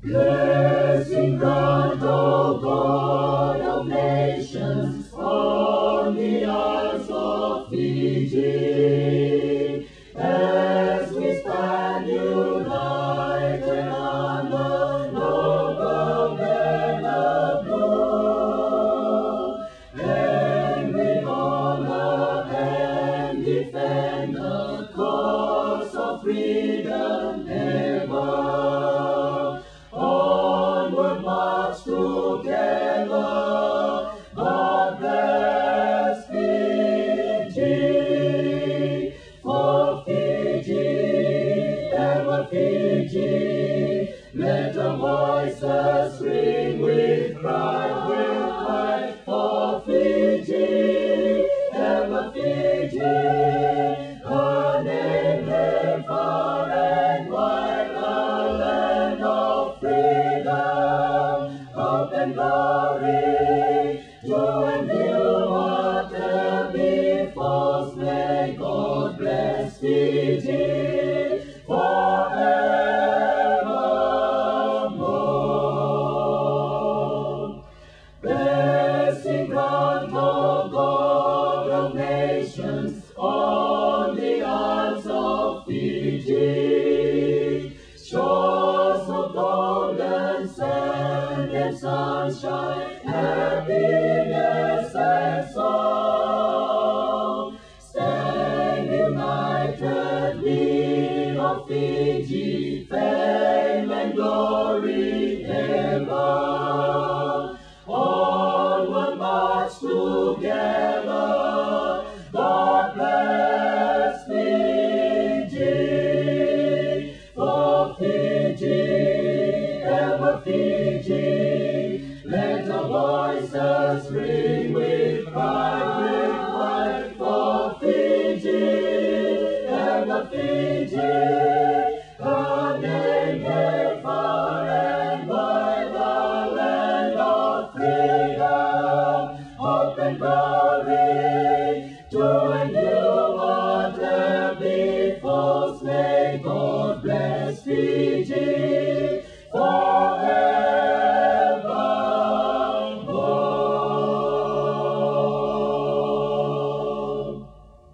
Blessing grant, O God of nations, on the isles of Fiji, as we stand united under noble banner blue, and we honor and defend the cause of freedom ever. Onward march together, God bless Fiji, for Fiji, ever Fiji, let our voices ring with pride, for Fiji, ever Fiji, her name hailed far and wide, a land of freedom, hope and glory, to endure whatever befalls. May God bless Fiji forevermore. Blessing grant, O God of nations, on the isles of Fiji, shores of golden sand and sunshine, happiness and song. Stand united, we of Fiji, fame and glory ever. Onward march together, God bless Fiji, for Fiji, ever Fiji, let our voices ring with pride, for Fiji, ever Fiji.